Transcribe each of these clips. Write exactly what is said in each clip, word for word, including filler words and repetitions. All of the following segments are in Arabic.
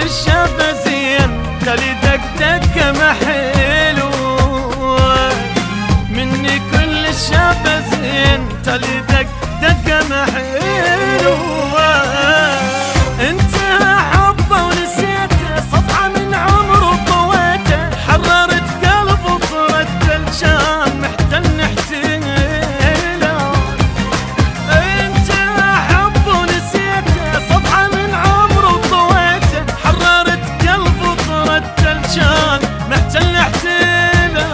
الشافة زين تلي دق دقة محلوة، مني كل الشافة زين تلي دق دقة محلوة. انت حبه ونسيته صفحة من عمره طويته، حررت قلب وطرت الجان محتل نحتله. انت حبه ونسيته صفحة من عمره طويته، حررت قلب وطرت الجان محتل نحتله.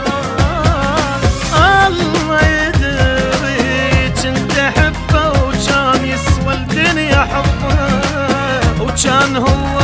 الله يدري كنت احبه وكان يسوى الدنيا حبه، وكان هو